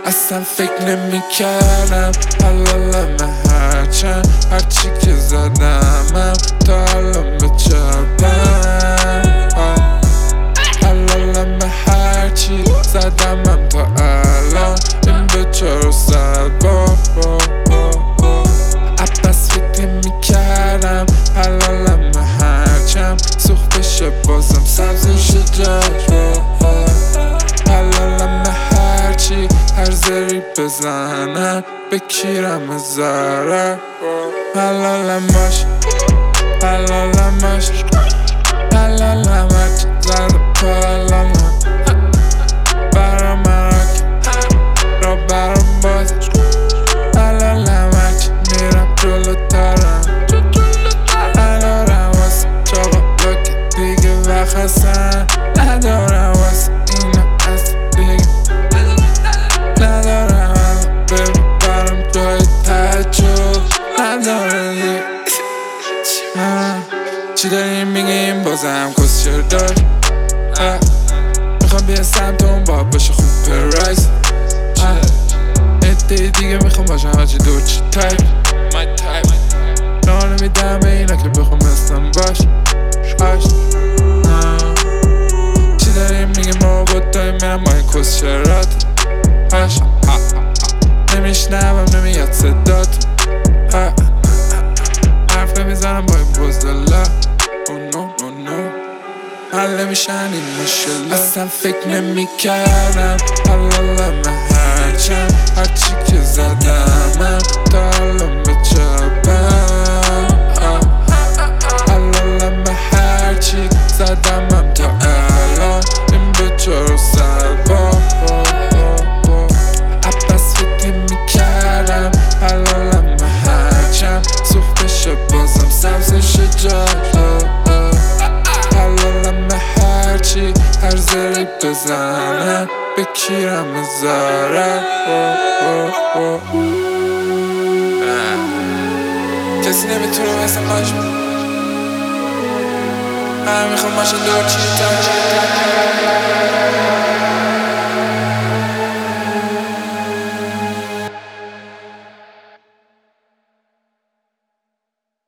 اصلا فکر نمی کردم حلالمه هرچی که زدمم تا الان به چپم حلالمه هرچی زدمم تا الان این به 400 بار عباس فکر نمی کردم حلالمه هرچم سوخت بشه بازم سبز شه جاش حلالمه هرچی هر زری بزنن بکیرم ضرر حلالمش حلالمش حلالم هرچی زده پا حلالم برام مرک را برام باز حلالم هرچی میرم جلوترم ندارم واسه چاقا که دیگه وقت هستن ندارم واسه اینا از دیگه ندارم ببین برام جای تعجب نداره دیگه چی داریم میگیم بازم کسچر داشت میخوام بیا سمت اون باب باشه خوب پرایز عده دیگه میخوام باشم هرچی دور چی تایپ نانو میدم به اینا که بخوام هستم باش چی داریم میگیم ما بود داریم میرم با این کسچرات نمیشنوم نمیاد صدات حرف نمیزنم با این بزدلا حل نمیشن این مشکل اصلا فکر نمی کردم حلالمه هرچی که زدمم تا الان به چپم حلالمه هرچی زدمم تا الان این به 400 بار عباس فکر نمی کردم حلالمه هرچم سوخت بشه بازم سبز شه جاش حلالمه هرچی هر زری بزنم بکیرم ضرر کسی نمیتونه مثل ماش من میخوام ماشا دور چی